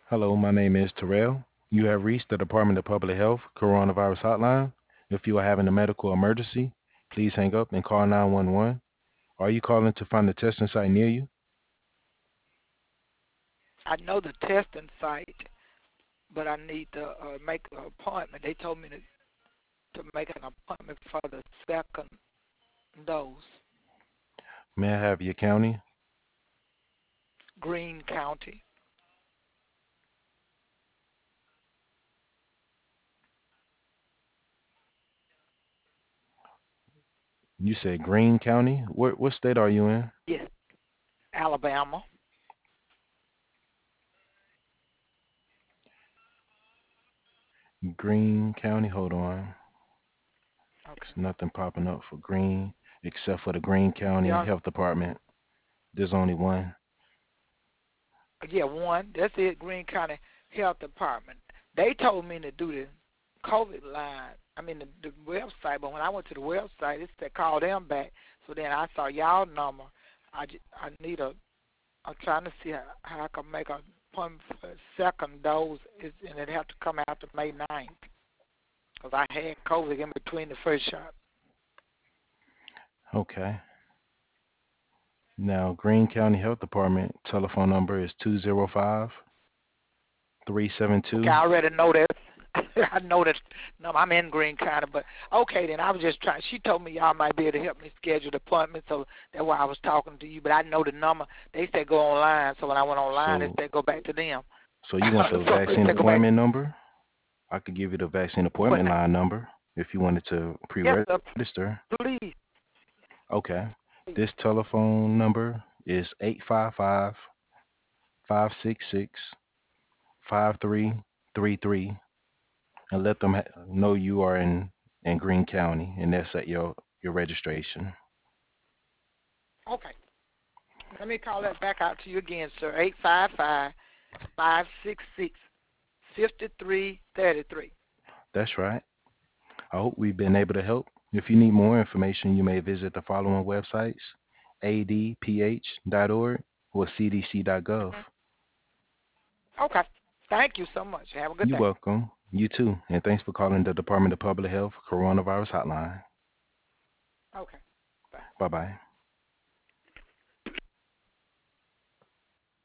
Hello, my name is Terrell. You have reached the Department of Public Health Coronavirus Hotline. If you are having a medical emergency, please hang up and call 911. Are you calling to find a testing site near you? I know the testing site, but I need to make an appointment. They told me to make an appointment for the second dose. May I have your county? Greene County. You said Greene County? What state are you in? Yes, Alabama. Greene County, hold on. Okay. There's nothing popping up for Greene except for the Greene County Yeah, Health Department. There's only one. yeah, one. That's it. Greene County Health Department. They told me to do the COVID line. I mean the website, but when I went to the website, it said call them back. So then I saw y'all number. I need a. I'm trying to see how I can make a appointment for a second dose, and it have to come after May 9th. Because I had COVID in between the first shot. Okay. Now, Greene County Health Department telephone number is 205 Okay, 372. I already know that. I know that. No, I'm in Greene County, but okay, then I was just trying. She told me y'all might be able to help me schedule the appointment, so that's why I was talking to you. But I know the number. They said go online, so when I went online, they So said go back to them. so you want the So they vaccine said go back. appointment number? I could give you the vaccine What appointment now? line number if you wanted to Yes, sir. pre-register. Please. Okay. Please. This telephone number is 855-566-5333, and let them know you are in Greene County, and that's at your registration. Okay. Let me call that back out to you again, sir. 855-566-5333. That's right. I hope we've been able to help. If you need more information, you may visit the following websites: adph.org or cdc.gov. Okay. Thank you so much. Have a good You're day. welcome. You too. And thanks for calling the Department of Public Health Coronavirus Hotline. Okay. Bye. Bye bye.